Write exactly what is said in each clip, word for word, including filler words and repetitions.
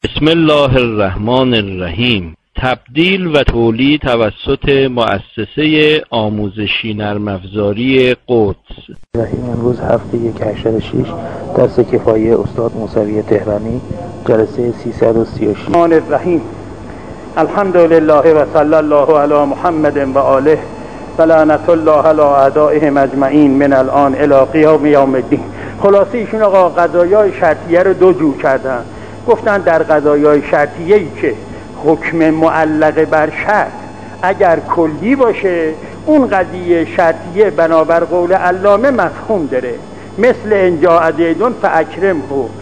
بسم الله الرحمن الرحیم. تبدیل و تولید توسط مؤسسه آموزشی نرم افزاری قدس. امروز هفته یک هشتاد و شش درس کفایه استاد موسوی تهرانی، جلسه سیصد و سی و شش. الرحمن الرحیم. الحمد لله و صلی الله علی محمد و آله و لعنت الله علی اعدائهم اجمعین من الان الی قیام یوم الدین. خلاصه ایشون آقا قضایای شرطیه رو دو جور کردن. گفتن در قضایای شرطیه ای که حکم معلق بر شرط اگر کلی باشه، اون قضیه شرطیه بنابر قول علامه مفهوم داره، مثل انجا زیدون فاکرمه.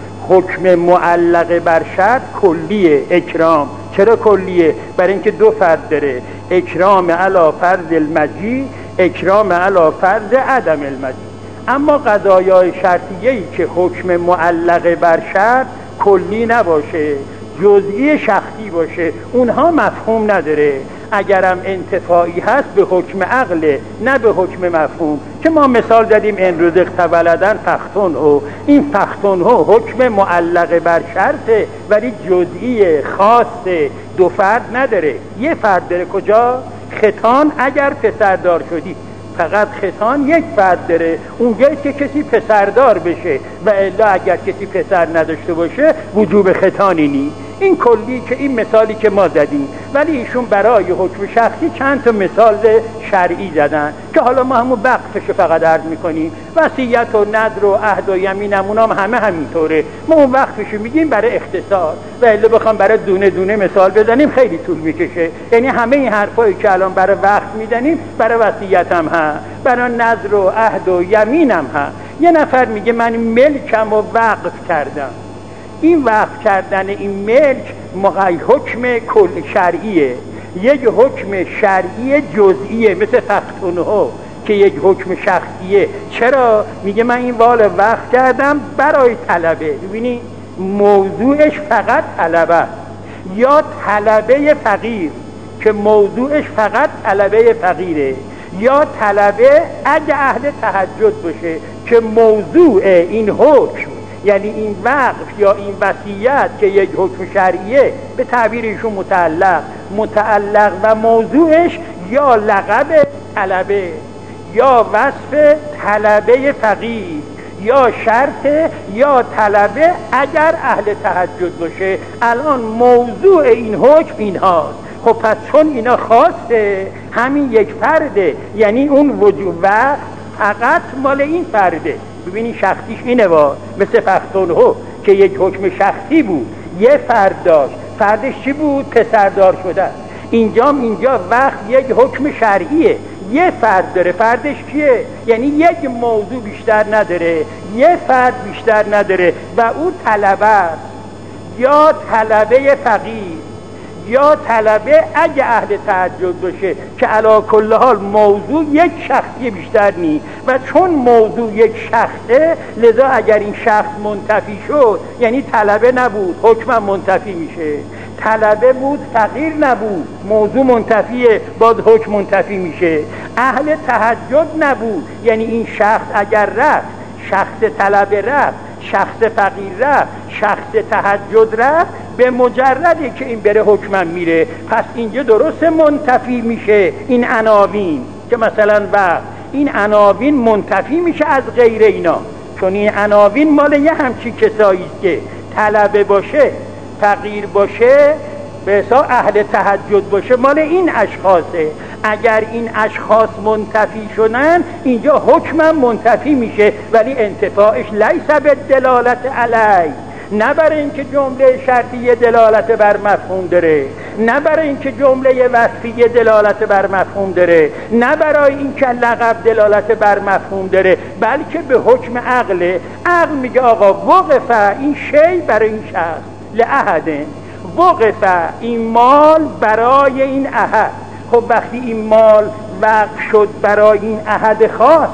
حکم معلق بر شرط کلیه. اکرام چرا کلیه؟ برای اینکه دو فرد داره، اکرام علی فرض المجی، اکرام علی فرض عدم المجی. اما قضایای شرطیه ای که حکم معلق بر شرط کلی نباشه، جزئی شخصی باشه، اونها مفهوم نداره. اگرم انتفاعی هست به حکم عقله، نه به حکم مفهوم. که ما مثال زدیم این روز اختبلدن فختون ها، این فختون ها حکم معلق بر شرطه ولی جزئی خاص دو فرد نداره، یه فرد داره. کجا؟ ختان. اگر پسردار شدی فقط ختان یک فرد داره، اونجایی که کسی پسردار بشه، و الا اگر کسی پسر نداشته باشه وجوب ختانی نی. این کلی که این مثالی که ما زدیم، ولی ایشون برای حکم شخصی چند تا مثال شرعی زدن که حالا ما همون وقفش فقط عرض میکنیم. وصیت و نذر و عهد و یمین همونام همه همینطوره، ما اون وقفشو میگیم برای اختصار، و الا بخوام برای دونه دونه مثال بزنیم خیلی طول میکشه. یعنی همه این حرفایی که الان برای وقف میزنیم برای وصیت هم هست، برای نذر و عهد و یمین هم هست. یه نفر میگه من ملکم و وقف کردم. این وقف کردن این ملک مقای حکم کل شرعیه، یک حکم شرعی جزئیه، مثل فختونها که یک حکم شخصیه. چرا؟ میگه من این وال وقف کردم برای طلبه. ببینی موضوعش فقط طلبه، یا طلبه فقیر که موضوعش فقط طلبه فقیره، یا طلبه اگه اهل تهجد باشه که موضوع این حکم، یعنی این وقف یا این وصیت که یک حکم شرعیه، به تعبیر ایشون متعلق متعلق و موضوعش یا لقب طلبه، یا وصف طلبه فقیر، یا شرط یا طلبه اگر اهل تهجد باشه. الان موضوع این حکم این هاست. خب پس چون اینا خاصه، همین یک فرده، یعنی اون وجوب وقت فقط مال این فرده. ببینی شخصیش اینه، وا مثل فختونها که یک حکم شخصی بود، یه فرد داشت، فردش چی بود؟ پسردار شده. اینجام اینجا وقت یک حکم شرعیه، یه فرد داره، فردش کیه؟ یعنی یک موضوع بیشتر نداره، یه فرد بیشتر نداره، و او طلبه، یا طلبه فقیر، یا طلبه اگه اهل تهجد باشه، که علا کل حال موضوع یک شخصی بیشتر نی. و چون موضوع یک شخصه، لذا اگر این شخص منتفی شد، یعنی طلبه نبود، حکم منتفی میشه. طلبه بود، فقیر نبود، موضوع منتفیه، باز حکم منتفی میشه. اهل تهجد نبود، یعنی این شخص اگر رفت، شخص طلبه رفت، شخص فقیر رفت، شخص تهجد رفت، به مجردی که این بره حکمم میره. پس اینجا درست منتفی میشه این عناوین، که مثلا و این عناوین منتفی میشه از غیر اینا، چون این عناوین مال یه همچی کسایی که طلبه باشه، فقیر باشه، به حساب اهل تهجد باشه، مال این اشخاصه. اگر این اشخاص منتفی شدن، اینجا حکمم منتفی میشه، ولی انتفاعش لیس بالدلالت علی، نه برای اینکه جمله شرطیه دلالت بر مفهوم داره، نه برای اینکه جمله وصفیه دلالت بر مفهوم داره، نه برای اینکه لقب دلالت بر مفهوم داره، بلکه به حکم عقله. عقل میگه آقا وقف این شی برای این شخص لعهده، وقف این مال برای این عهد. خب وقتی این مال وقف شد برای این عهد خاص،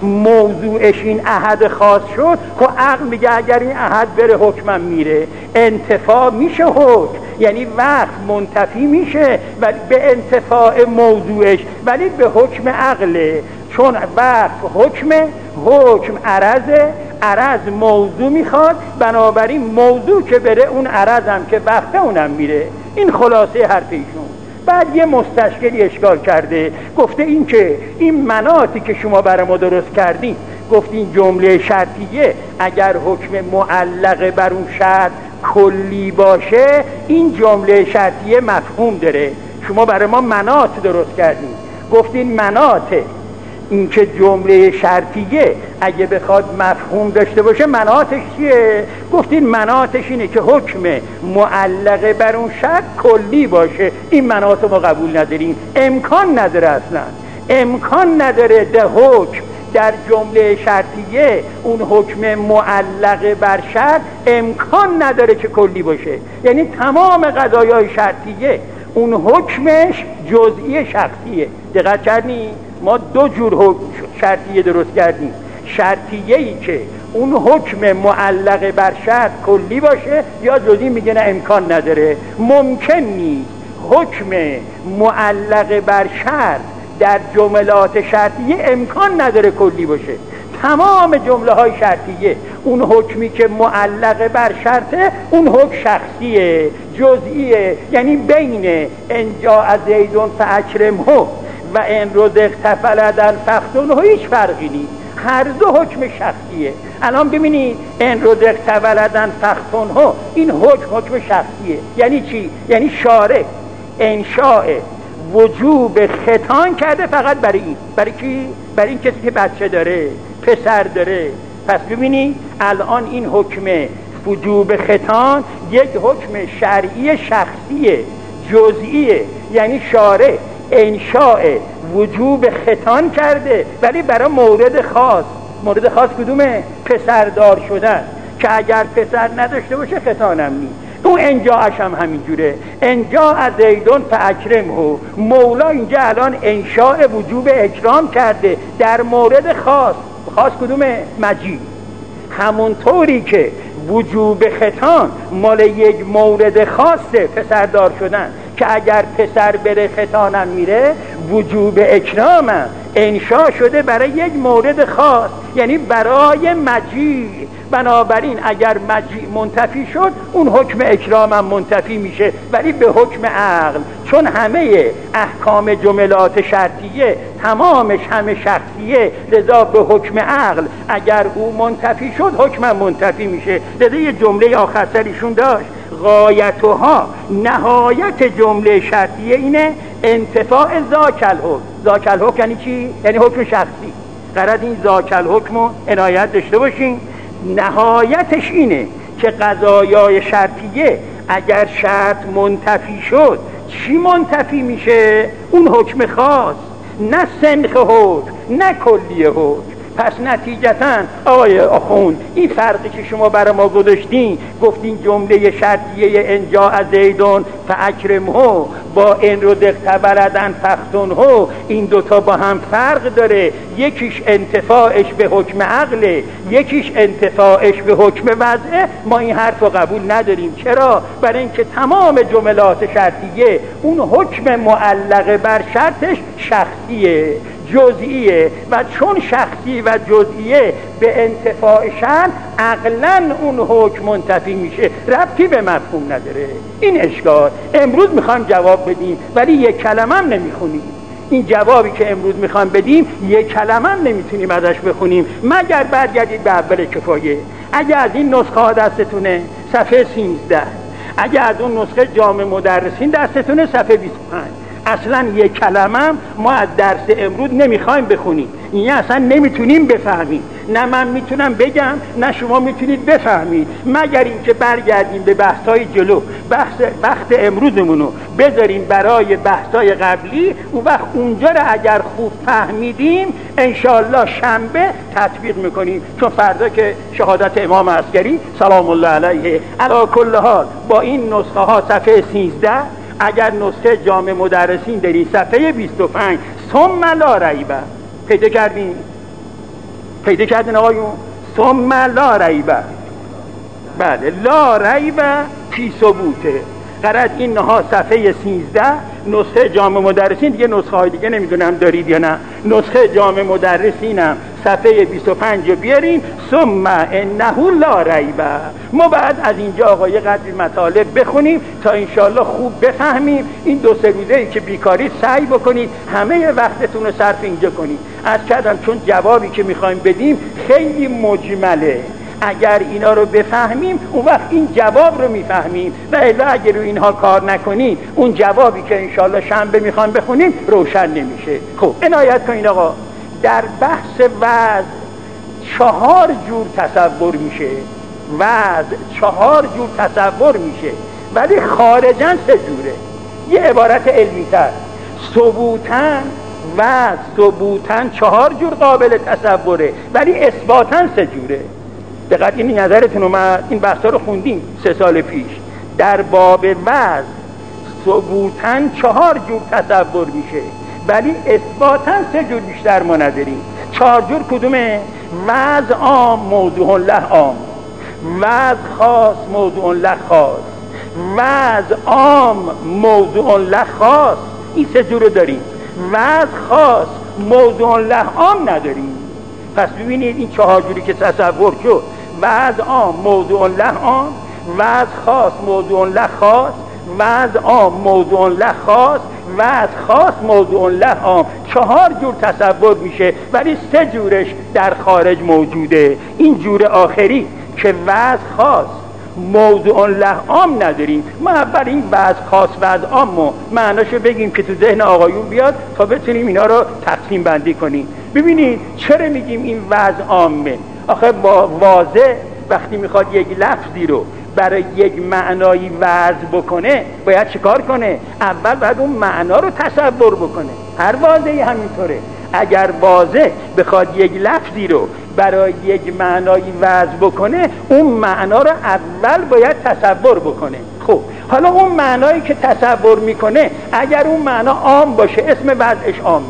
موضوعش این عهد خاص شد، خب عقل میگه اگر این عهد بره حکمم میره، انتفاع میشه حکم، یعنی وقت منتفی میشه ولی به انتفاع موضوعش، ولی به حکم عقله. چون وقت حکم حکم عرضه، عرض موضوع میخواد، بنابراین موضوع که بره اون عرض هم که وقت اونم میره. این خلاصه حرف ایشون. بعد یه مستشکلی اشکال کرده، گفته این که این مناطی که شما برای ما درست کردین، گفتین جمله شرطیه اگر حکم معلق بر اون شرط کلی باشه این جمله شرطیه مفهوم داره. شما برای ما مناط درست کردین، گفتین مناطه این که جمله شرطیه اگه بخواد مفهوم داشته باشه مناطش چیه؟ گفتین مناطش اینه که حکم معلق بر اون شرط کلی باشه. این مناط ما قبول نداریم، امکان نداره، اصلا امکان نداره ده حکم در جمله شرطیه اون حکم معلق بر شرط امکان نداره که کلی باشه. یعنی تمام قضایای شرطیه اون حکمش جزئی شخصیه. دقت کردین؟ ما دو جور حکم شرطیه درست کردیم. شرطیه ای که اون حکم معلق بر شرط کلی باشه یا جزئی، میگه نه امکان نداره، ممکن نیست حکم معلق بر شرط در جملات شرطیه امکان نداره کلی باشه. تمام جمله های شرطیه اون حکمی که معلق بر شرطه اون حکم شخصیه، جزئیه. یعنی بین انجا از زیدون فاکرمه و ان رزقت فلدن فختنه هیچ فرقی نیست، هر دو حکم شخصیه. الان ببینید ان رزقت ولدن فختنه این حکم حکم شخصیه. یعنی چی؟ یعنی شارع انشاء وجوب ختان کرده فقط برای این. برای کی؟ برای این کسی که بچه داره، پسر داره. پس ببینید الان این حکم وجوب ختان یک حکم شرعی شخصیه، جزئیه. یعنی شارع انشاء وجوب ختان کرده ولی برای مورد خاص. مورد خاص کدومه؟ پسردار شدن، که اگر پسر نداشته باشه ختانم نیست. اون انجاش هم همینجوره، انجا از زیدون فاکرمه. مولا اینجا الان انشاء وجوب اکرام کرده در مورد خاص. خاص کدومه؟ مجیع. همونطوری که وجوب ختان مال یک مورد خاصه، پسردار شدن، که اگر پسر بره ختانم میره، وجوب اکرامم انشا شده برای یک مورد خاص، یعنی برای مجیع. بنابراین اگر مجیع منتفی شد اون حکم اکرامم منتفی میشه، ولی به حکم عقل. چون همه احکام جملات شرطیه تمامش همه شخصیه، لذا به حکم عقل اگر او منتفی شد حکمم منتفی میشه. لذا یه جمله آخر سریشون داشت، غایتها، نهایت جمله شرطیه اینه انتفاع ذاک الحکم. ذاک الحکم یعنی چی؟ یعنی حکم شخصی. قرار این ذاک الحکم رو عنایت داشته باشین. نهایتش اینه که قضایای شرطیه اگر شرط منتفی شد چی منتفی میشه؟ اون حکم خاص، نه سنخ حکم، نه کلی حکم. پس نتیجتاً آقای آخوند این فرقی که شما برای ما گذاشتین، گفتین جمله شرطیه انجا از زیدون فاکرمه با ان رزقت ولدن فختنه، این دوتا با هم فرق داره. یکیش انتفاعش به حکم عقله، یکیش انتفاعش به حکم وضعه. ما این حرف رو قبول نداریم. چرا؟ برای اینکه تمام جملات شرطیه اون حکم معلق بر شرطش شخصیه، جزئیه، و چون شخصی و جزئیه به انتفاعشن عقلاً اون حکم منتفی میشه، ربطی به مفهوم نداره. این اشکال امروز میخوایم جواب بدیم ولی یک کلمه هم نمیخونیم. این جوابی که امروز میخوایم بدیم یک کلمه هم نمیتونیم ازش بخونیم مگر برگردید به اول کفایه. اگه از این نسخه ها دستتونه صفحه سیزده، اگه از اون نسخه جامع مدرسین دستتونه صفحه بیست و پنج. اصلا یک کلمه ما از درس امروز نمیخوایم بخونیم. این اصلا نمیتونیم بفهمیم. نه من میتونم بگم نه شما میتونید بفهمید، مگر اینکه برگردیم به بحث‌های جلو، بحث وقت امروزمونو بذاریم برای بحث‌های قبلی. اون وقت اونجا رو اگر خوب فهمیدیم انشالله شنبه تطبیق میکنیم، چون فردا که شهادت امام عسکری سلام الله علیه. علی کل حال با این نسخه ها صفحه سیزده، اگر نسخه جامع مدرسین داری صفحه بیست و پنج، ثم لا ریبه. پیدا کردین؟ پیدا کردین آقایون؟ ثم لا ریبه. بله، لا ریبه فی ثبوته. قرد این ها صفحه سیزده نسخه جامع مدرسین، دیگه نسخه های دیگه نمیدونم دارید یا نه، نسخه جامع مدرسینم صفحه بیست و پنج رو بیارین. ثم انه لا ریب. ما بعد از اینجا آقا یه قدری مطالب بخونیم تا انشالله خوب بفهمیم. این دو سه روزه ای که بیکاری سعی بکنید همه وقتتون رو صرف اینجا کنید. از کردم چون جوابی که میخوایم بدیم خیلی مجمله، اگر اینا رو بفهمیم اون وقت این جواب رو میفهمیم، و الا اگر رو اینها کار نکنیم اون جوابی که انشالله شنبه میخوایم بخونیم روشن نمیشه. خب عنایت کنید آقا، در بحث وضع چهار جور تصور میشه، وضع چهار جور تصور میشه، ولی خارجاً سه جوره. یه عبارت علمی تر، ثبوتاً و ثبوتاً چهار جور قابل تصوره، ولی اثباتاً سه جوره. دقیق این نظرتون اومد؟ این بحثا رو خوندیم سه سال پیش. در باب وضع ثبوتاً چهار جور تصور میشه، ولی اثباتاً سه جور بیشتر ما نداریم. چهار جور کدومه؟ وضع عام موضوع له عام، وضع خاص موضوع له خاص، وضع عام موضوع له خاص. این سه جور رو داریم. وضع خاص موضوع له عام نداریم. پس ببینید این چهار جوری که تصور شد، وضع عام موضوع له عام، وضع خاص موضوع له خاص، وضع عام موضوع له خاص، وضع خاص موضوع له عام. چهار جور تصور میشه، ولی سه جورش در خارج موجوده. این جور آخری که وضع خاص موضوع له عام نداریم. ما اول این وضع خاص وضع عامو معناشو بگیم که تو ذهن آقایون بیاد تا بتونیم اینا رو تقسیم بندی کنیم. ببینید چرا میگیم این وضع عامه؟ آخه با واضح وقتی میخواد یک لفظی رو برای یک معنایی وضع بکنه باید چیکار کنه؟ اول باید اون معنا رو تصور بکنه. هر واضحی همینطوره. اگر واضح بخواد یک لفظی رو برای یک معنایی وضع بکنه اون معنا رو اول باید تصور بکنه. خب حالا اون معنایی که تصور میکنه اگر اون معنا عام باشه اسم وضعش عامه.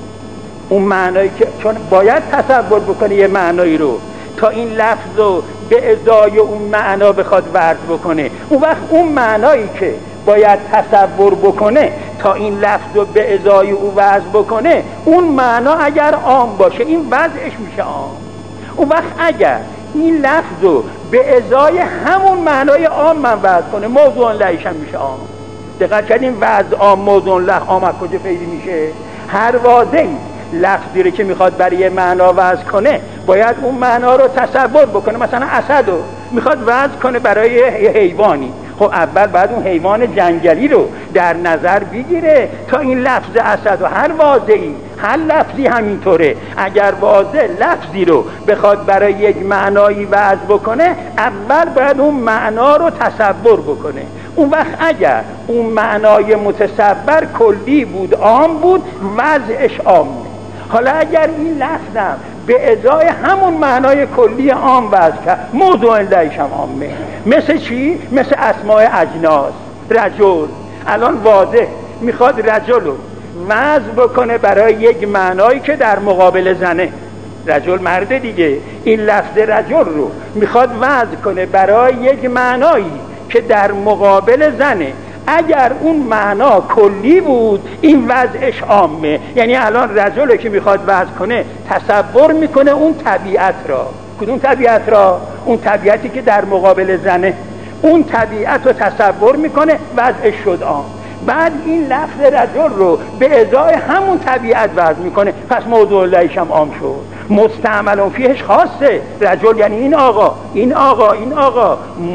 اون معنایی که چون باید تصور بکنه یه معنایی رو تا این لفظ رو به ازای اون معنا بخواد وضع بکنه، اون وقت اون معنایی که باید تصور بکنه تا این لفظ رو به ازای او وضع بکنه اون معنا اگر عام باشه این وضعش میشه عام. اون وقت اگر این لفظ رو به ازای همون معنای عام من وضع کنه موضوع لهش هم میشه عام. دقت کردین وضع عام موضوع له عام از کجا پیدا میشه؟ هر واضحی لفظی رو که میخواد برای معنا وضع کنه باید اون معنا رو تصور بکنه. مثلا اسد رو میخواد وضع کنه برای یه حیوانی، خب اول باید اون حیوان جنگلی رو در نظر بگیره تا این لفظ اسد. و هر واضحی هر لفظی همینطوره، اگر واضح لفظی رو بخواد برای یک معنایی وضع بکنه اول باید اون معنا رو تصور بکنه. اون وقت اگر اون معنای متصور کلی بود عام بود وضعش عامه. حالا اگر این لفظم به ازای همون معنای کلی عام وضع کرد موضوع لهش هم عامه. مثل چی؟ مثل اسماء اجناس. رجل الان واضح میخواد رجل رو وضع بکنه برای یک معنایی که در مقابل زنه. رجل مرده دیگه. این لفظ رجل رو میخواد وضع کنه برای یک معنایی که در مقابل زنه. اگر اون معنا کلی بود این وضعش عامه. یعنی الان رجل که میخواد وضع کنه تصور میکنه اون طبیعت را. کدوم طبیعت را؟ اون طبیعتی که در مقابل زنه. اون طبیعت رو تصور میکنه وضعش شد عام. بعد این لفظ رجل رو به ازای همون طبیعت وضع میکنه پس موضوع لهش هم عام شد. مستعمل فیهش خاصه. رجل یعنی این آقا این آقا این آقا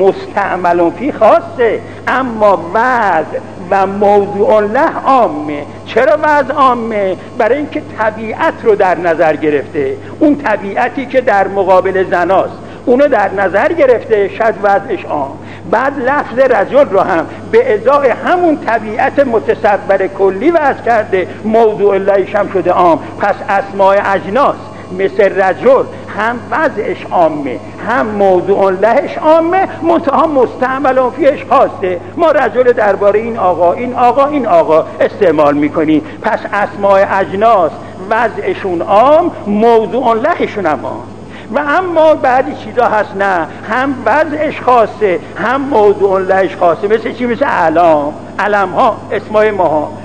مستعمل فیه خاصه، اما وضع و موضوع له عامه. چرا وضع عامه؟ برای اینکه طبیعت رو در نظر گرفته. اون طبیعتی که در مقابل زناست اونو در نظر گرفته شاید وضعش عام. بعد لفظ رجل رو هم به ازای همون طبیعت متصور کلی وضع کرده موضوع لهش هم شده عام. پس اسماء اجناس مثل رجل هم وضعش عامه هم موضوع لهش عامه، منتها مستعمل فیهش خاصه. ما رجل درباره این آقا این آقا این آقا استعمال میکنیم. پس اسماء اجناس وضعشون عام موضوع لهشون هم عام. و اما بعدی چیزا هست نه هم وضعش خاصه هم موضوع لهش خاصه. مثل چی؟ مثل علام علم ها اسمای ما ها.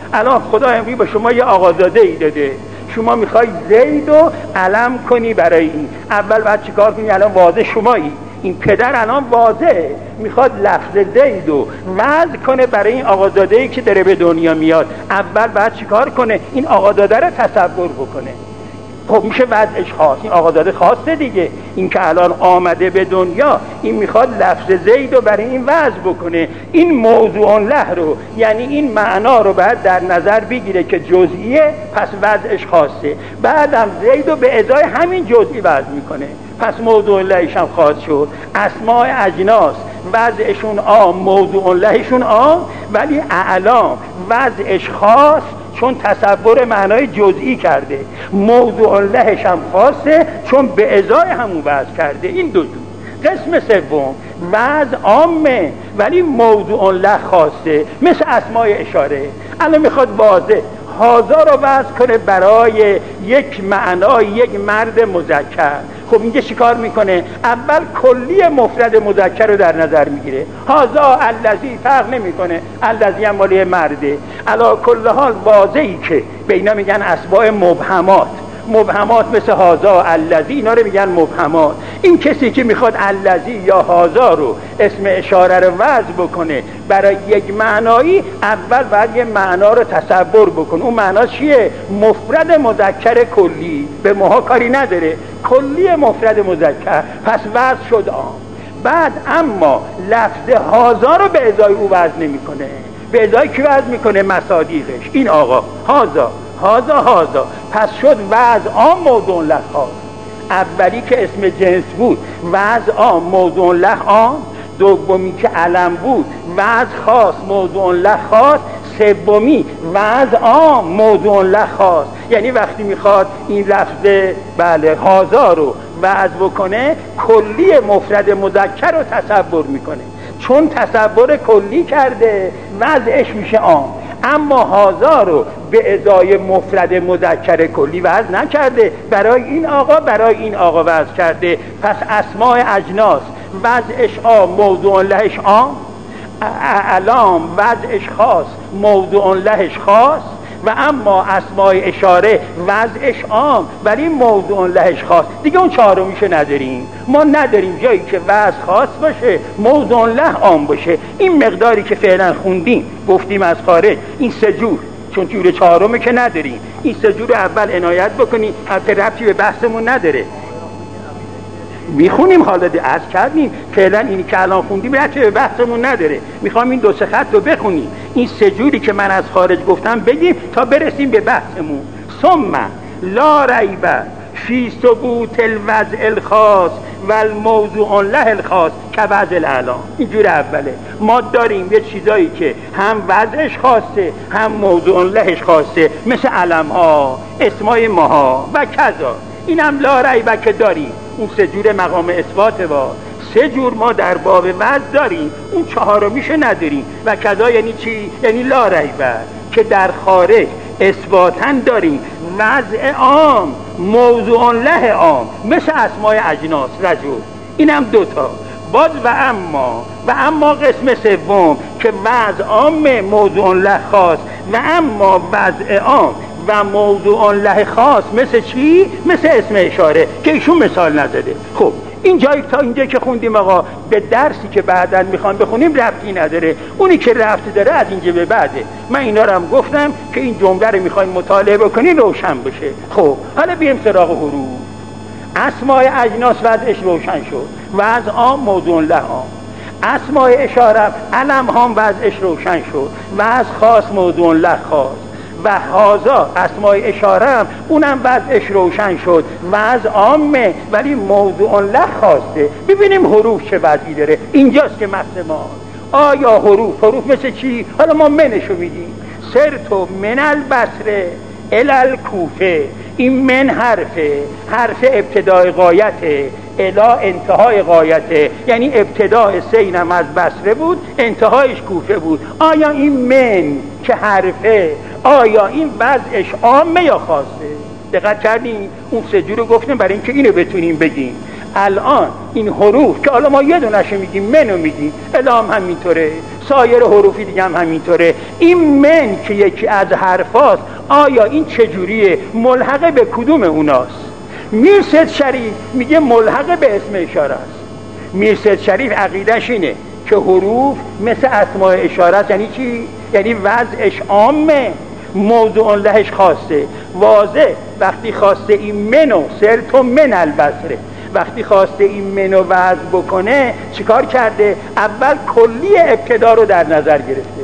الان خدا امروز به شما یه آقازاده ای داده، شما میخوای زید و علم کنی برای این. اول بعد چیکار کنی؟ الان واضح شمایی، این پدر الان واضح میخواد لفظ زید و وضع کنه برای این آقازاده‌ای که داره به دنیا میاد. اول بعد چیکار کنه؟ این آقازاده رو تصور بکنه. خب میشه وضعش خاص، این آقازاده خاصه دیگه، این که الان آمده به دنیا، این میخواد لفظ زید رو برای این وضع بکنه. این موضوع له رو، یعنی این معنا رو باید در نظر بگیره که جزئیه، پس وضعش خاصه. بعدم زید رو به ازای همین جزئی وضع میکنه، پس موضوع لهش هم خاص شد. اسماء اجناس وضعشون عام، موضوع لهشون عام، ولی اعلام وضعش خاص، چون تصور معنای جزئی کرده. موضوع لهش هم خاصه، چون به ازای همون وضع کرده. این دو جور. قسم سوم وضع عامه ولی موضوع له خاصه، مثل اسماء اشاره. الان میخواد واضح هازا رو وضع کنه برای یک معنای یک مرد مذکر. خب اینجا چیکار میکنه؟ اول کلی مفرد مذکر رو در نظر میگیره. هازا الذی فرق نمیکنه، الذی هم مالی مرده. علا کل حال واضحی که به اینا میگن اسماء مبهمات. مبهمات مثل هازا الذی، اینا رو میگن مبهمات. این کسی که میخواد الذی یا هازا رو اسم اشاره رو وضع بکنه برای یک معنایی، اول باید یه معنا رو تصور بکنه. اون معنا چیه؟ مفرد مذکر کلی، به ماها کاری نداره، کلی مفرد مذکر، پس وضع شد آن. بعد اما لفظ هازا رو به ازای او وضع نمیکنه. به ازای کی وضع میکنه؟ مصادیقش. این آقا هازا هازا هازا، پس شد وضع عام موضوع له خاص. اولی که اسم جنس بود وضع عام موضوع له عام، دومی که علم بود وضع خاص موضوع له خاص، سومی وضع عام موضوع له خاص. یعنی وقتی میخواد این لفظ بله هازا رو وضع بکنه، کلی مفرد مذکر رو تصور میکنه، چون تصور کلی کرده وضعش میشه عام. اما هازا رو به ازای مفرد مذکر کلی وضع نکرده، برای این آقا برای این آقا وضع کرده. پس اسماء اجناس وضعش عام موضوع لهش عام، اعلام وضعش خاص موضوع لهش خاص، و اما اسماء اشاره وضعش عام ولی موضوع لهش خاص. دیگه اون چهارمیشو نداریم، ما نداریم جایی که وضع خاص باشه موضوع له عام باشه. این مقداری که فعلا خوندیم گفتیم از خارج، این سه جور، چون جور چهارمه که نداریم، این سه جور اول عنایت بکنیم. البته ربطی به بحثمون نداره، میخونیم حالا عرض کردیم، فعلا اینی که الان خوندیم ربطی به بحثمون نداره. میخوام این دو سه خط رو بخونیم، این سه جوری که من از خارج گفتم بگیم تا برسیم به بحثمون. ثم لا ریب فی ثبوت الوضع الخاص و الموضوع له الخاص که وضع الاعلام. اینجور اوله ما داریم یه چیزایی که هم وضعش خاصه هم موضوع لهش خاصه، مثل علم ها، اسمای ماها و کذا. اینم لا ریب که داریم، اون سه جور مقام اثبات با سه جور ما در باب وضع داریم، اون چهارمیشو نداریم. و کذا یعنی چی؟ یعنی لا ریب که در خارج اثباتاً داریم وضع عام موضوع له عام، مثل اسماء اجناس رجل. اینم دوتا باز. و اما و اما قسم سوم که وضع عام موضوع له خاص، و اما وضع عام و موضوع له خاص مثل چی؟ مثل اسم اشاره که ایشون مثال نزده. خب این جایی تا اینجا که خوندیم آقا، به درسی که بعداً میخوام بخونیم ربطی نداره. اونی که ربط داره از اینجا به بعده. من اینا رو هم گفتم که این جمله رو میخوایم مطالعه بکنین روشن بشه. خب حالا بیایم سراغ حروف. اسماء اجناس وضعش روشن شد، وضع عام موضوع له عام. اسماء اشاره علم هم وضعش روشن شد، وضع خاص موضوع له خاص. و هازا اسماء اشاره هم اونم وضعش روشن شد، وضع عامه ولی موضوع له خاصه. ببینیم حروف چه وضعی داره. اینجاست که بحث ما. آیا حروف حروف مثل چی؟ حالا ما منشو میدیم. سرتو من البصره الال کوفه. این من حرفه، حرف ابتدای غایته، الا انتهای غایته، یعنی ابتدای سینم از بصره بود، انتهایش کوفه بود. آیا این من که حرفه، آیا این وضعش عامه یا خاصه؟ دقت کردین؟ اون سه جور رو گفتیم برای اینکه اینو بتونیم بگیم. الان این حروف که حالا ما یه دونش میگیم منو میگیم، الهام همینطوره، سایر حروفی دیگه هم همینطوره. این من که یکی از حرفاست، آیا این چجوریه؟ ملحق به کدوم اوناست؟ میرسید شریف میگه ملحق به اسم اشاره است. میرسید شریف عقیدش اینه که حروف مثل اسماء اشاره است. یعنی چی؟ یعنی وضعش عامه، موضوع لهش خاصه. واضح وقتی خواسته این منو سرت و من البصره، وقتی خواسته این منو وضع بکنه چیکار کرده؟ اول کلی ابتدا رو در نظر گرفته،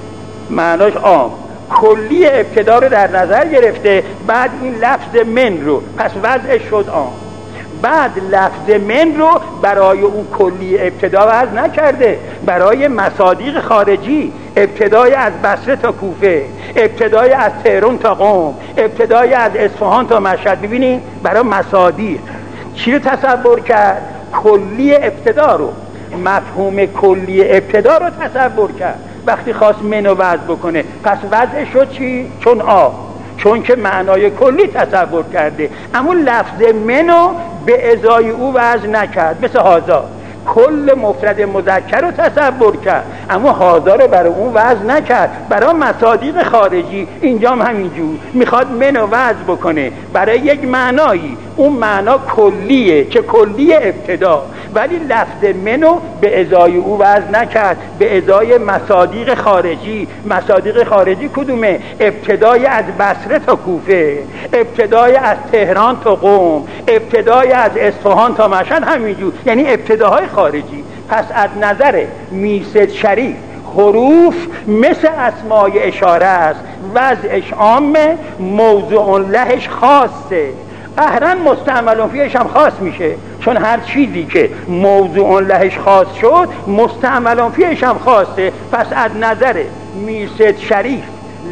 معناش عام، کلی ابتدا رو در نظر گرفته، بعد این لفظ من رو، پس وضعش شد عام. بعد لفظ من رو برای اون کلی ابتدا وضع نکرده، برای مصادیق خارجی، ابتدای از بصره تا کوفه، ابتدای از تهران تا قم، ابتدای از اصفهان تا مشهد. ببینید برای مصادیق چی رو تصور کرد؟ کلی ابتدا رو، مفهوم کلی ابتدا رو تصور کرد وقتی خواست منو وضع بکنه. پس وضع شد چی؟ چون آ، چون که معنای کلی تصور کرده، اما لفظ منو به ازای او وضع نکرد. مثل هازا، کل مفرد مذکر رو تصور کرد اما هازا رو برای اون وضع نکرد، برای مصادیق خارجی. اینجا هم همینجور میخواد منو وضع بکنه برای یک معنایی، اون معنا کلیه که کلی ابتدا، ولی لفظ منو به ازای او وضع نکرد، به ازای مصادیق خارجی. مصادیق خارجی کدومه؟ ابتدای از بصره تا کوفه، ابتدای از تهران تا قم، ابتدای از اصفهان تا مشهد، همینجور، یعنی ابتداهای خارجی. پس از نظر میرسید شریف حروف مثل اسمای اشاره است، وضعش عامه، موضوع لهش خاصه، قهرن مستعمل فیهش هم خاص میشه، چون هر چیزی که موضوع لهش خاص شد مستعمل فیهش هم خاصه. پس از نظر میرسید شریف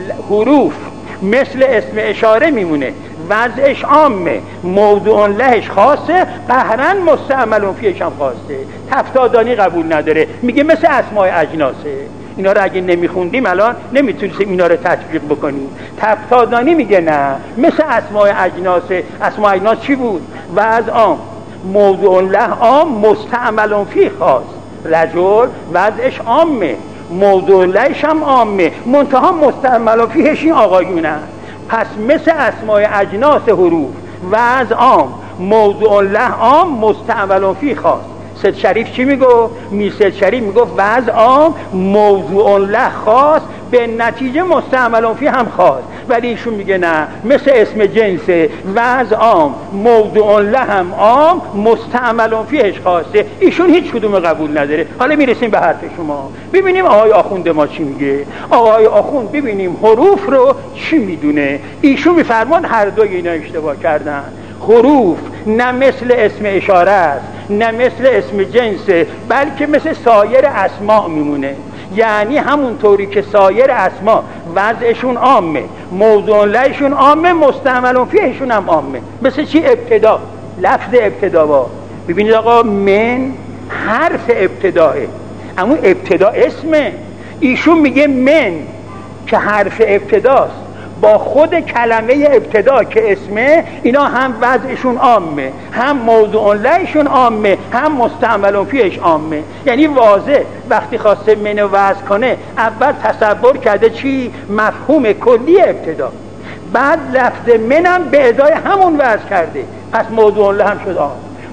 حروف مثل اسم اشاره میمونه، وضعش عامه، موضوع لهش خاصه، قهرن مستعمل فیهش هم خاصه. تفتادانی قبول نداره، میگه مثل اسماء اجناسه. اینا رو اگه نمیخوندیم الان نمیتونستیم اینا رو تطبیق بکنیم. تفتادانی میگه نه، مثل اسماء اجناسه. اسماء اجناس چی بود؟ وضع عام، موضوع له عام، مستعمل فیه خاص. رجل وضعش عامه، موضوع لهش هم عامه، منتها مستعمل فیهش این آقایونه. پس مثل اسماء اجناس حروف، وضع عام، موضوع له عام، مستعمل فیه خاص. سید شریف چی میگو؟ میرسید شریف میگو وضع عام، موضوع له خاص، به نتیجه مستعمل فیه هم خاص. ولی ایشون میگه نه، مثل اسم جنسه، وضع عام، موضوع له هم عام، مستعمل فیهش خاصه. ایشون هیچ کدوم قبول نداره. حالا میرسیم به حرف شما، ببینیم آقای آخوند ما چی میگه. آقای آخوند ببینیم حروف رو چی میدونه. ایشون میفرمان هر دوی اینا اشتباه کردن. حروف نه مثل اسم اشاره است، نه مثل اسم جنسه، بلکه مثل سایر اسماء میمونه. یعنی همونطوری که سایر اسما وضعشون عامه، موضوع لهشون عامه، مستعمل فیهشون هم عامه. مثل چی؟ ابتدا، لفظ ابتدا با. ببینید آقا، من حرف ابتداه، اما ابتدا اسمه. ایشون میگه من که حرف ابتداست، با خود کلمه ابتدا که اسمه، اینا هم وضعشون عامه، هم موضوع لهشون عامه، هم مستعمل فیهش عامه. یعنی واضح وقتی خواسته منو وضع کنه، اول تصور کرده چی؟ مفهوم کلی ابتدا، بعد لفظ منم به ازای همون وضع کرده، پس موضوع له هم شد عام،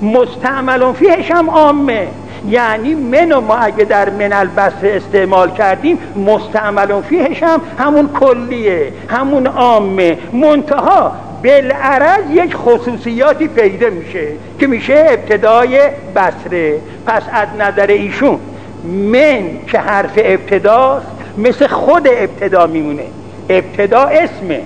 مستعمل فیهش هم عامه. یعنی منو ما اگه در من البصره استعمال کردیم، مستعمل فیهش هم همون کلیه، همون عامه، منتها بالعرض یک خصوصیاتی پیدا میشه که میشه ابتدای بصره. پس از نظر ایشون من که حرف ابتداست مثل خود ابتدا میمونه، ابتدا اسمه،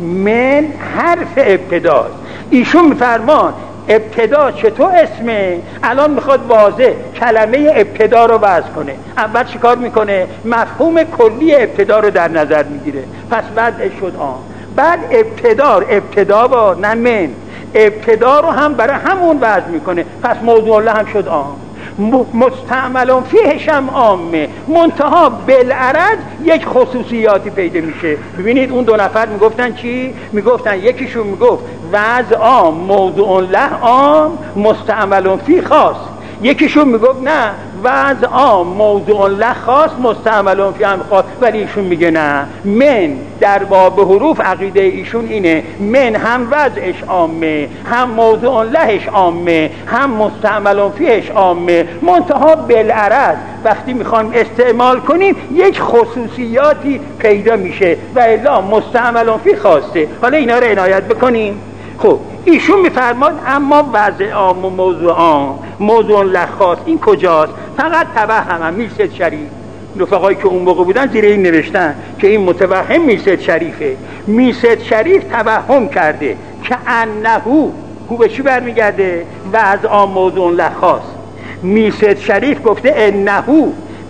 من حرف ابتداست. ایشون میفرمان ابتدا چطور اسمه؟ الان میخواد واضح کلمه ابتدا رو وضع کنه. اول چیکار میکنه؟ مفهوم کلی ابتدا رو در نظر میگیره، پس وضعش شد آن. بعد ابتدا ابتدا با نه من، ابتدا رو هم برای همون وضع میکنه، پس موضوع له هم شد آن. مستعمل فیهش هم عامه، منتها بالعرض یک خصوصیاتی پیدا میشه. ببینید اون دو نفر میگفتن چی؟ میگفتن یکیشون میگفت وضع عام موضوع له عام مستعمل فیه خاص، یکیشون میگفت نه وضع عام موضوع له خاص مستعمل فیه هم خاص. ولی ایشون میگه نه، من در باب حروف عقیده ایشون اینه من هم وضعش عامه، هم موضوع لهش عامه، هم مستعمل فیهش عامه، منتها بالعرض وقتی میخوایم استعمال کنیم یک خصوصیاتی پیدا میشه و الا مستعمل فیه خاصه. حالا اینا رو عنایت بکنیم. خب ایشون میفرماد اما وضع عام و موضوع عام موضوع له خاص این کجاست؟ فقط توهم هم میرسد شریف. رفقایی که اون موقع بودن زیر این نوشتن که این متوهم میرسد شریفه. میرسد شریف توهم کرده که انهو هو به چی برمیگرده؟ وضع عام موضوع له خاص. میرسد شریف گفته انهو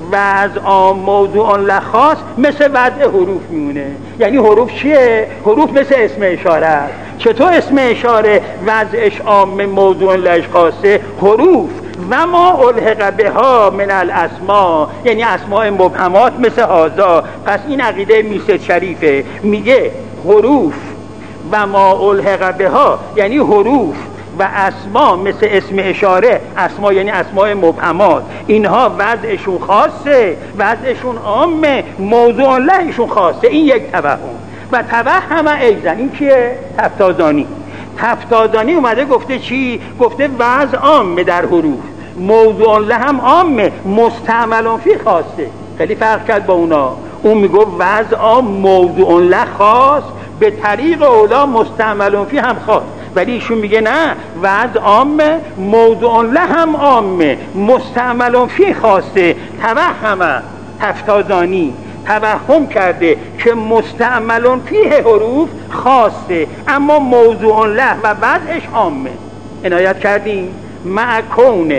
وضع عام موضوع له خاص مثل وضع حروف میمونه. یعنی حروف چیه؟ حروف مثل اسم اشاره است. چطور اسم اشاره وضعش عام موضوع لهش خاصه؟ حروف و ما الحق بها من الاسماء، یعنی اسماء مبهمات مثل هذا. پس این عقیده میرسد شریفه، میگه حروف و ما الحق بها یعنی حروف و اسما مثل اسم اشاره، اسما یعنی اسماء مبهمات، اینها وضعشون خاصه، وضعشون عامه، موضوع لهشون خاصه. این یک توهم. و توهم ایضا این کیه؟ تفتازانی. تفتازانی اومده گفته چی؟ گفته وضع عامه در حروف، موضوع له هم عامه، مستعمل فیه خاصه. خیلی فرق کرد با اونا. اون میگه وضع عام موضوع له خاص، به طریق اولا مستعمل فیه هم خاص. ولی ایشون میگه نه وضع عامه موضوع له هم عامه مستعمل فیه خاصه. توهم تفتازانی توهم کرده که مستعمل فیه حروف خاصه اما موضوع له و وضعش عامه. عنایت کردیم؟ مع کون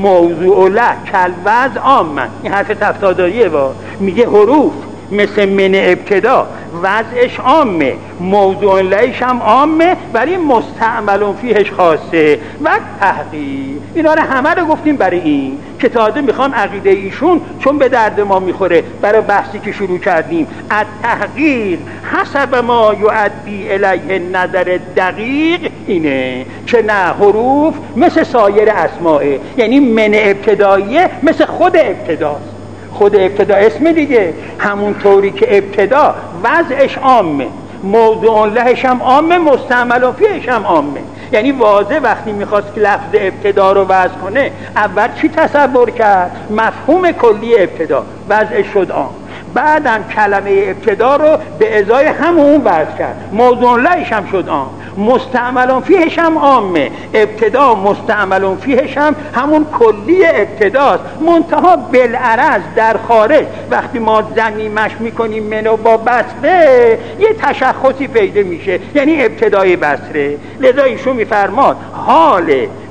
موضوع له کل وضع عامه. این حرف تفتازانیه. با میگه حروف مثل من ابتدا وضعش عامه، موضوع لهش هم عامه، ولی مستعمل فیهش خاصه. و تحقیق اینا رو همه رو گفتیم برای این که تازه میخوام عقیده ایشون چون به درد ما میخوره برای بحثی که شروع کردیم. التحقیق حسب ما یؤدی الیه نظر دقیق اینه که نه حروف مثل سایر اسماءه، یعنی من ابتداییه مثل خود ابتداست. خود ابتدا اسم دیگه، همون طوری که ابتدا وضعش عامه، موضوع لهش هم عامه، مستعمل فیهش هم عامه. یعنی واضح وقتی میخواست که لفظ ابتدا رو وضع کنه اول چی تصور کرد؟ مفهوم کلی ابتدا، وضعش شد عام. بعدم کلمه ابتدا رو به ازای همون وضع کرد، موضوع لهش هم شد عام، مستعمل فیهش هم عامه. ابتدا مستعمل فیهش هم همون کلی ابتداست، منتها بالعرض در خارج وقتی ما ضمیمش میکنیم منو با بسره یه تشخصی پیدا میشه، یعنی ابتدای بسره. لذا ایشون میفرماد حال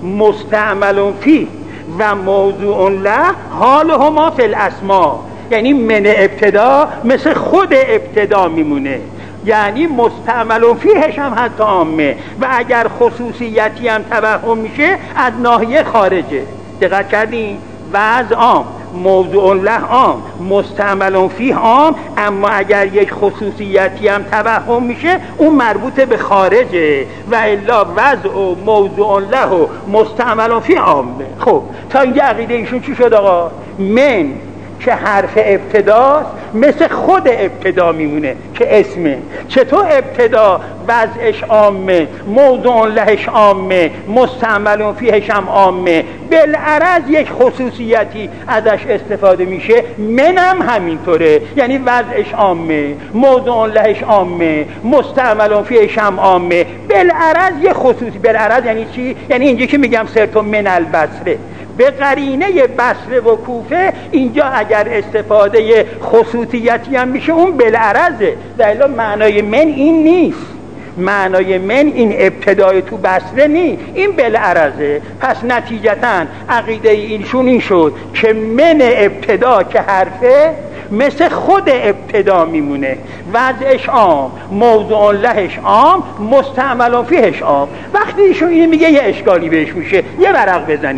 مستعمل فیه و موضوع له حال هما فی الاسماء، یعنی من ابتدا مثل خود ابتدا میمونه، یعنی مستعمل فیهش هم حتی عامه. و اگر خصوصیتی هم توهم میشه از ناحیه خارجه. دقت کردین؟ وضع عام، موضوع له عام، مستعمل فیه عام، اما اگر یک خصوصیتی هم توهم میشه اون مربوط به خارجه و الا وضع و موضوع له و مستعمل فیه عامه. خب تا اینجا عقیده ایشون چی شد آقا؟ من که حرف ابتداست مثل خود ابتدا میمونه که اسمه. چطور ابتدا وضعش عامه، موضوع لهش عامه، مستعمل فیهش هم عامه، بالعرض یک خصوصیتی ازش استفاده میشه، منم همینطوره، یعنی وضعش عامه، موضوع لهش عامه، مستعمل فیهش هم عامه، بالعرض یک خصوصی. بالعرض یعنی چی؟ یعنی اینجا که میگم سرتو من البصره به قرینه بصره و کوفه، اینجا اگر استفاده خصوصیتی هم میشه اون بالعرضه. دلیل معنای من این نیست، معنای من این ابتدای تو بصره نیست، این بالعرضه. پس نتیجتا عقیده اینشون این شد که من ابتدا که حرفه مثل خود ابتدا میمونه، وضعش عام، موضوع لهش عام، مستعمل فیهش عام. وقتی ایشون اینو میگه یه اشکالی بهش میشه، یه ورق بزنیم.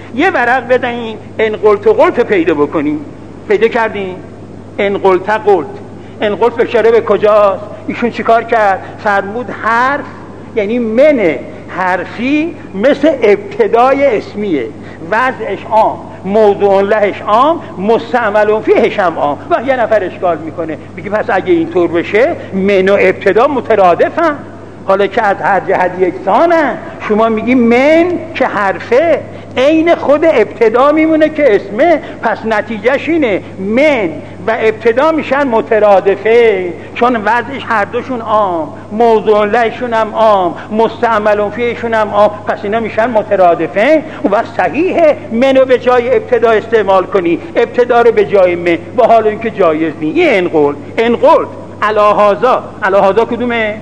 یه ورق بدهین ان قلت و قلت پیدا بکنین. پیدا کردین ان قلت قلت. ان قلت اشاره به کجاست؟ ایشون چیکار کرد؟ فرمود حرف یعنی من حرفی مثل ابتدای اسمیه، وضعش عام، موضوع لهش عام، مستعمل فیهش هم عام. و یه نفر اشکال میکنه میگه پس اگه اینطور بشه من و ابتدا مترادفن، حالا که از هر جهت یکسانن. شما میگی من که حرفه عین خود ابتدا میمونه که اسمه، پس نتیجهش اینه من و ابتدا میشن مترادفه، چون وضعش هر دوشون عام، موضوع لهشون هم عام، مستعمل فیهشون هم عام، پس اینا میشن مترادفه. و صحیحه منو به جای ابتدا استعمال کنی، ابتدا رو به جای من، با حال اینکه جایز نیست. این انقل انقل علاهازا علاهازا کدومه؟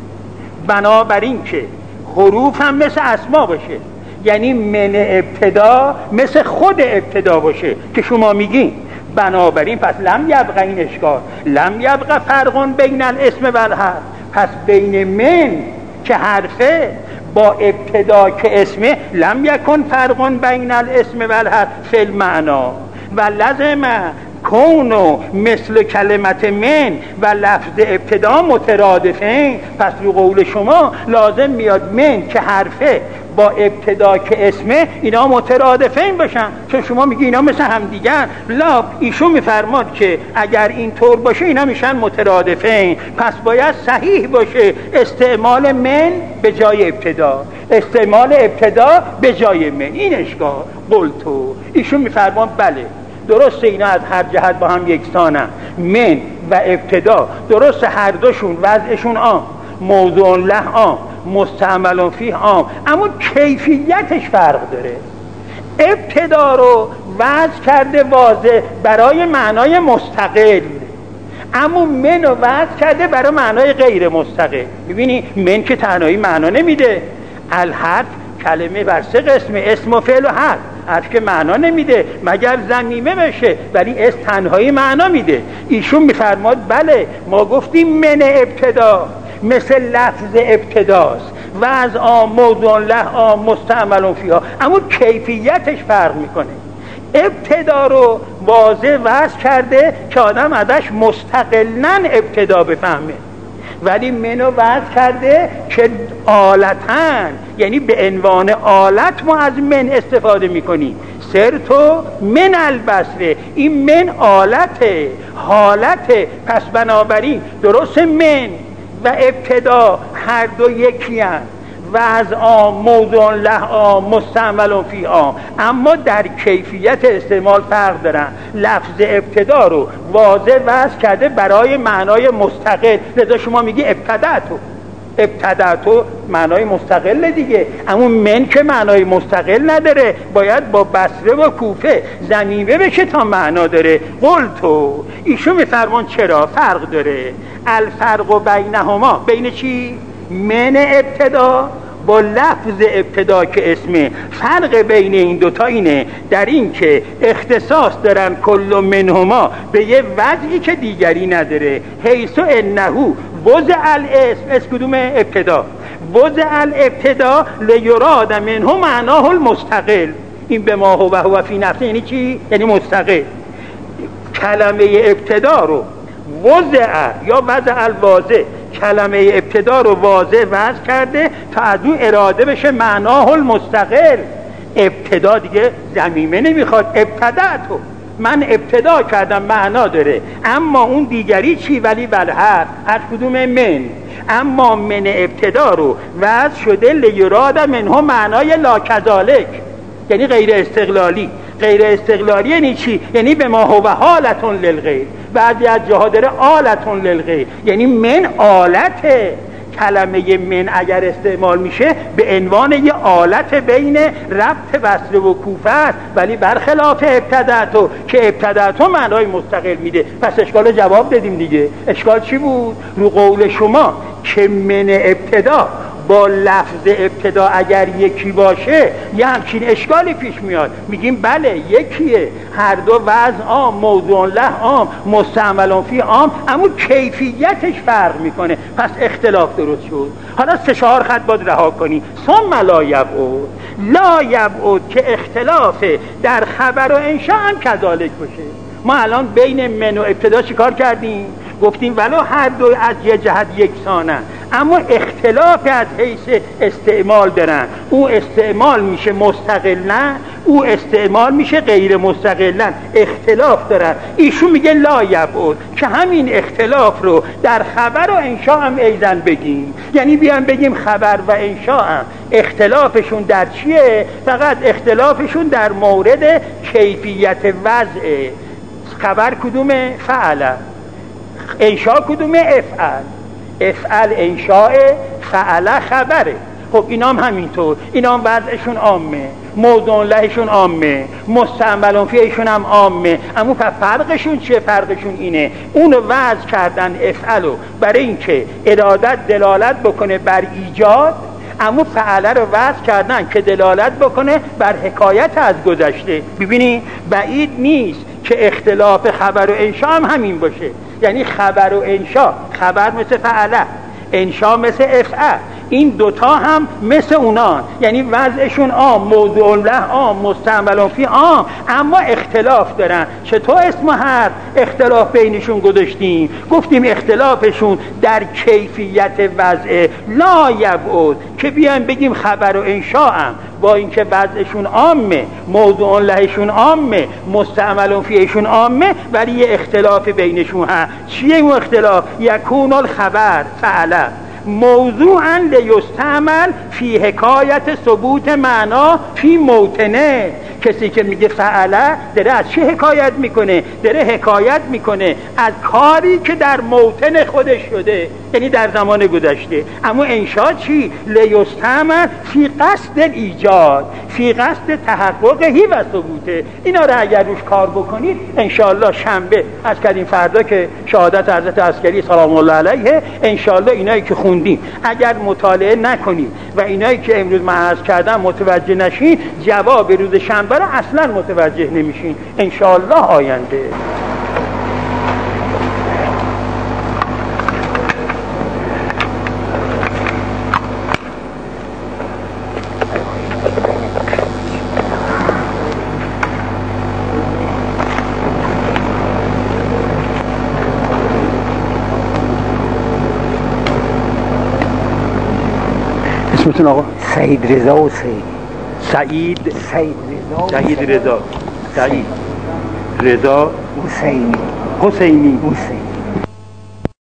بنابراین که حروف هم مثل اسما باشه، یعنی من ابتدا مثل خود ابتدا باشه که شما میگین. بنابراین پس لم یبقى این اشکال، لم یبقى فرق بین الاسم و الحرف. پس بین من که حرفه با ابتدا که اسمه لم یکن فرق بین الاسم و الحرف فی المعنا و لازم کونو مثل کلمت من و لفظ ابتدا مترادفین. پس رو قول شما لازم میاد من که حرفه با ابتدا که اسمه اینا مترادفین باشن، چون شما میگی اینا مثل هم دیگر. لا، ایشون میفرماد که اگر این طور باشه اینا میشن مترادفین، پس باید صحیح باشه استعمال من به جای ابتدا، استعمال ابتدا به جای من. این اشکال قلتو. ایشون میفرماد بله درسته اینا از هر جهت با هم یکسانن، من و ابتدا درسته هر دوشون وضعشون عام، موضوع له عام، مستعمل فیه عام، اما کیفیتش فرق داره. ابتدا رو وضع کرده واضح برای معنای مستقل، اما من رو وضع کرده برای معنای غیر مستقل. میبینی من که تنهایی معنا نمیده، الحرف کلمه بر سه قسم، اسم و فعل و حرف. حرف که معنا نمیده مگر ضمیمه بشه، ولی اسم تنهایی معنا میده. ایشون میفرماد بله ما گفتیم من ابتدا مثل لفظ ابتداست و از آن موضوع له آن مستعمل فیها، اما کیفیتش فرق میکنه. ابتدا رو واضح وضع کرده که آدم ازش مستقلاً ابتدا بفهمه، ولی منو وضع کرده که آلتن، یعنی به عنوان آلت ما از من استفاده میکنیم. سرتو من البصره، این من آلته، حالته. پس بنابراین درست من و ابتدا هر دو یکی هست، و از آن موضوع له آن مستعمل فی آن، اما در کیفیت استعمال فرق دارن. لفظ ابتدا رو واضح وضع کرده برای معنای مستقل، لذا شما میگی ابتدعتو، ابتدعتو معنای مستقل دیگه، اما من که معنای مستقل نداره، باید با بصره و کوفه ضمیمه بشه تا معنا داره. قلتو. ایشون میفرمان چرا فرق داره؟ الفرق بینهما، بین چی؟ من ابتدا با لفظ ابتدا که اسمه. فرق بین این دوتا اینه در این که اختصاص دارن کل منهما به یه وضعی که دیگری نداره. حیث انهو وضع الاسم، اسم کدوم؟ ابتدا. وضع الابتدا لیراد منه معناه المستقل. این به ما هو هو فی نفسه یعنی چی؟ یعنی مستقل. کلمه ابتدا رو وضع یا وضع الواضع، کلمه ابتدا رو واضح وضع کرده تا از اون اراده بشه معناه المستقل. ابتدا دیگه ضمیمه نمیخواد، ابتدعتو، من ابتدا کردم معنا داره. اما اون دیگری چی؟ ولی بالحرف، هر کدوم من. اما من ابتدا رو وضع شده لیراد منه معنای لا کذالک، یعنی غیر استقلالی. غیر استقلالی یعنی چی؟ یعنی به ما هو حالتون للغیر. بعضی از جاها داره آلتون للغیر، یعنی من آلته. کلمه من اگر استعمال میشه به عنوان یه آلت بین ربط بصره و کوفه است، ولی برخلاف ابتدعتو که ابتدعتو معنای مستقل میده. پس اشکال جواب دادیم دیگه. اشکال چی بود؟ رو قول شما که من ابتدا با لفظ ابتدا اگر یکی باشه یه همچین اشکالی پیش میاد. میگیم بله یکیه، هر دو وضع عام، موضوع له عام، مستعمل فی عام، اما کیفیتش فرق میکنه. پس اختلاف درست شد. حالا سه چهار خط باید رها کنی. ثم لا یبعد، لا یبعد که اختلاف در خبر و انشاء هم کذالک باشه. ما الان بین من و ابتدا چیکار کردیم؟ گفتیم ولو هر دو از یه جهت یکسانه، اما اختلاف از حیث استعمال دارن. او استعمال میشه مستقلن، او استعمال میشه غیر مستقلن، اختلاف دارن. ایشون میگه لا یبعد که همین اختلاف رو در خبر و انشاء هم ایزن بگیم. یعنی بیان بگیم خبر و انشاء هم اختلافشون در چیه؟ فقط اختلافشون در مورد کیفیت وضعه. خبر کدومه؟ فعل. انشاء کدومه؟ افعل. افعل انشاء، فعل خبره. خب اینام همینطور، اینام وضعشون عامه، موضوع لهشون عامه، مستعمل فیهشون هم عامه. اما فرقشون چیه؟ فرقشون اینه اونو وضع کردن افعلو برای اینکه ارادت دلالت بکنه بر ایجاد، اما فعله رو وضع کردن که دلالت بکنه بر حکایت از گذشته. ببینی بعید نیست که اختلاف خبر و انشاء هم همین باشه. یعنی خبر و انشاء، خبر مثل فعله، انشاء مثل افعل، این دوتا هم مثل اونا، یعنی وضعشون عام، موضوع له عام، مستعمل فی عام، اما اختلاف دارن. چطور اسم و حرف اختلاف بینشون گذاشتیم؟ گفتیم اختلافشون در کیفیت وضع. لا یبعد که بیان بگیم خبر و انشاء هم با اینکه وضعشون عامه، موضوع لهشون عامه، مستعمل فیشون عامه، ولی یه اختلاف بینشون هست. چیه اون اختلاف؟ یکون الخبر فعلا موضوعا لیستعمل فی حکایت ثبوت معنا فی موطنه. کسی که میگه فعله داره از چه حکایت میکنه؟ داره حکایت میکنه از کاری که در موطن خودش شده، یعنی در زمان گذشته. اما انشاء چی؟ لیستعمل فی قصد ایجاد، فی قصد تحققهی و ثبوته. اینا رو اگر روش کار بکنید انشاءالله شنبه از کردیم، فردا که شهادت حضرت عسکری سلام الله علیه، انشاءالله اینایی که خوندیم اگر مطالعه نکنیم و اینایی که امروز من عرض کردم متوجه نشین، جواب روز شنبه رو اصلا متوجه نمیشین انشاءالله آینده. اسمتون آقا؟ سعید رضا و سعید سعید سعید رضا سعید رضا سعید رضا حسینی حسینی حسینی